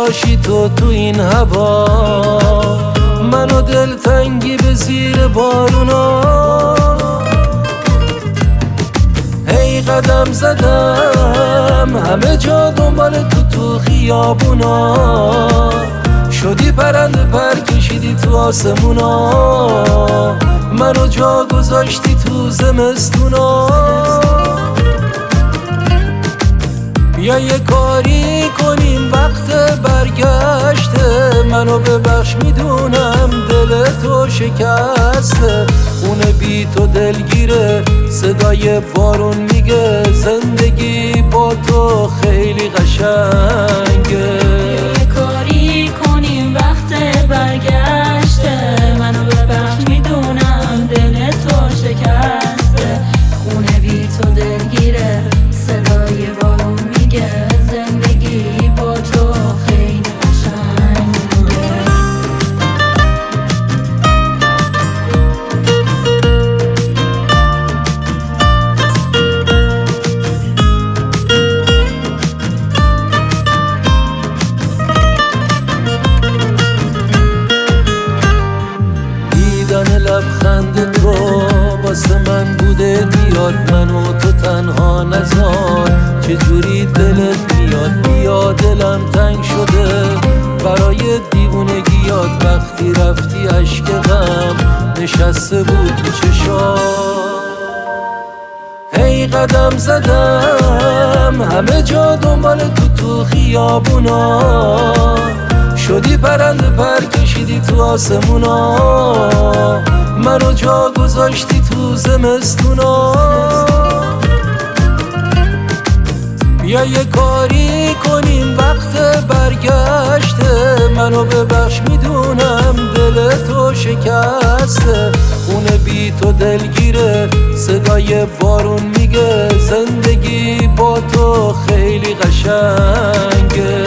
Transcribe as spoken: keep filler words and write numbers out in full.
باشی تو تو این هوا، منو دلتنگی به زیر بارونا. هی قدم زدم همه جا دنبال تو تو خیابونا، شدی پرنده پر کشیدی تو آسمونا، منو جا گذاشتی تو زمستونا. بیا یه کاری کنیم وقت برگشته، منو ببخش میدونم دل تو شکسته، خونه بی تو دلگیره صدای بارون میگه زندگی با تو خیلی قشنگه. یه کاری کنیم وقت برگشته، منو ببخش میدونم دل تو شکسته، خونه بی تو دلگیره صدای بارون میگه زندگی با تو خیلی قشنگه. دیدن لبخند تو واسه من بوده بیاد، منو تو تنها نذار، چجوری دلت میاد بیا دلم تنگ شده برای دیوونگیات، وقتی رفتی اشک غم نشسته بود تو چشات. هی قدم زدم همه جا دنبال تو تو خیابونا، شدی پرنده پر کشیدی تو آسمونا، منو جا گذاشتی تو زمستونا. بیا یه کاری کنیم وقت برگشته، منو ببخش میدونم دل تو شکسته، خونه بی تو دلگیره صدای بارون میگه زندگی با تو خیلی قشنگه.